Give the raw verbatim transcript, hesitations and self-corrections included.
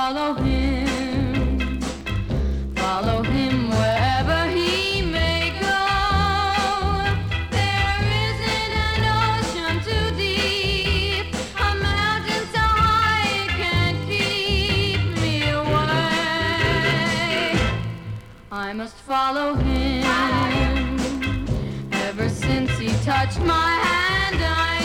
follow him, follow him wherever he may go. There isn't an ocean too deep, a mountain so high it can't keep me away. I must follow him. Ever since he touched my hand, I